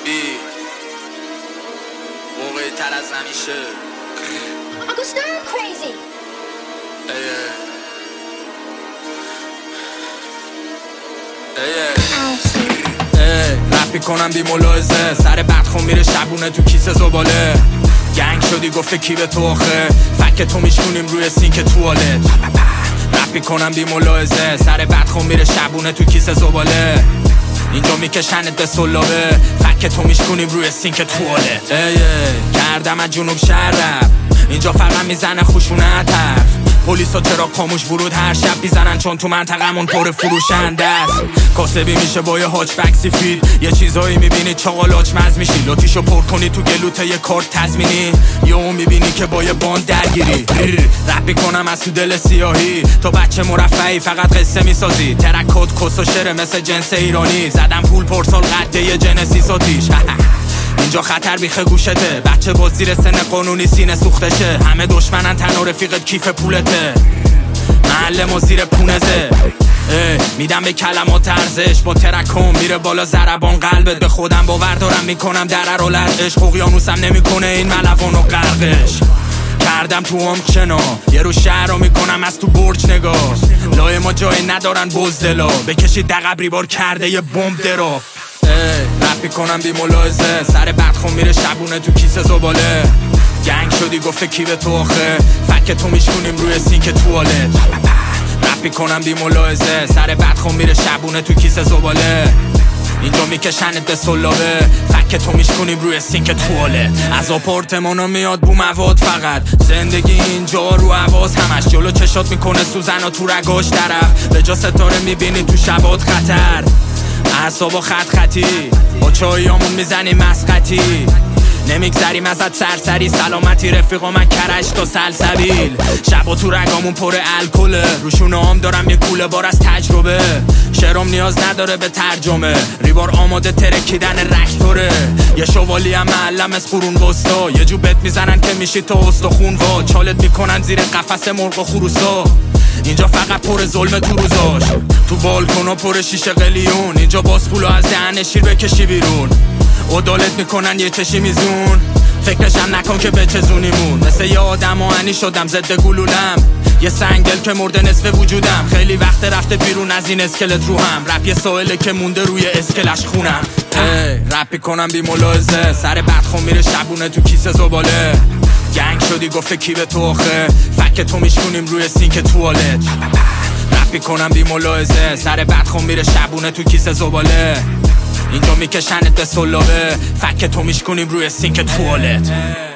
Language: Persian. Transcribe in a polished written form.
بی موقعی تر از همیشه. Uncle Stir crazy. رپ میکنم بی ملاحظه، سر بدخون میره شبونه تو کیسه زباله. گنگ شدی گفته کی به تو آخه، فک تو میشونیم روی سینک توالت. رپ میکنم بی ملاحظه، سر بدخون میره شبونه تو کیسه زباله. اینجا میکشنت به سلابه، فک تو میشونیم روی سینک توالت. کردم از جنوب شرق، اینجا فقط میزنه خشونت حرف. پلیسا چرا خاموش ورود هر شب بیزنن، چون تو منطقمون پر فروشنده است. کاسبی میشه با یه هاچبک سفید، یه چیزایی میبینی چاقالاچ مز میشی. لاتیشو پر کنی تو گلوت یه کارت تضمینی، یه اون میبینی که با یه باند درگیری. رپ میکنم از تو دل سیاهی، تو بچه مرفعی فقط قصه میسازی. ترکات کس و شره مثل جنس ایرانی، زدم پول پرسال قده یه جنسیس آتیش. اینجا خطر بیخه گوشته، بچه با زیر سن قانونی سینه سوختشه. همه دشمنن تنها رفیقت کیف پولته، محل ما زیر پونزه. میدم به کلمات ارزش، با ترکم میره بالا ضربان قلبت. به خودم باور دارم میکنم درر و لرزش، اقیانوسم نمیکنه این ملوانو غرقش. کردم تو هم شنا، یه رو شهر رو میکنم از تو برج نگاه. لای ما جایی ندارن بزدلا، بکشید دقبری بار کرده یه بمب درا. رپ میکنم بی ملاحظه، سر بدخون میره شبونه تو کیسه زباله. گنگ شدی گفته کی به تو آخه، فک تو میشونیم روی سینک توالت. رپ میکنم بی ملاحظه، سر بدخون میره شبونه تو کیسه زباله. اینجا میکشنت به سلابه، فک تو میشونیم روی سینک توالت. از آپارتمانا میاد بو مواد فقط، زندگی اینجا رو حواس همش. جلو چشات میکنه سوزن و تو رگاش طرف، به جا ستاره میبینی تو شبات خطر. اعصابا خط خطی، با چاییامون میزنیم مسقطی. نمیگذریم ازت سرسری، سلامتی رفیقا من کرج تا سلسبیل. شبا تو رگامون پر الکله، روشونه هم دارم یه کوله بار از تجربه. شعرام نیاز نداره به ترجمه، ریبار آماده ترکیدن رکتوره. یه شوالی هم معلم از قرون وسطا، یه جو بت میزنن که میشی تو استخون وا. چالت میکنن زیر قفس مرغ و خروسا، اینجا فقط پر ظلم تو روزاش. تو بالکونا پر شیشه قلیون، اینجا باز پولو از دهن شیر بکشی بیرون. عدالت میکنن یه چشی میزون، فکرشم نکن که بچزونیمون. مثل یه آدم آهنی شدم ضد گلولم، یه سنگل که مرده نصف وجودم. خیلی وقت رفته بیرون از این اسکلت رو هم، رپ یه سائله که مونده روی اسکلش خونم. رپ میکنم بی ملاحظه، سر بدخون میره شبونه تو کیسه زباله. گنگ شدی گفته کی به تو آخه، فک تو میشونیم روی سینک توالت. رپ میکنم بی ملاحظه، سر بدخون میره شبونه تو کیسه زباله. اینجا میکشنت به سلابه، فک تو میشونیم روی سینک توالت.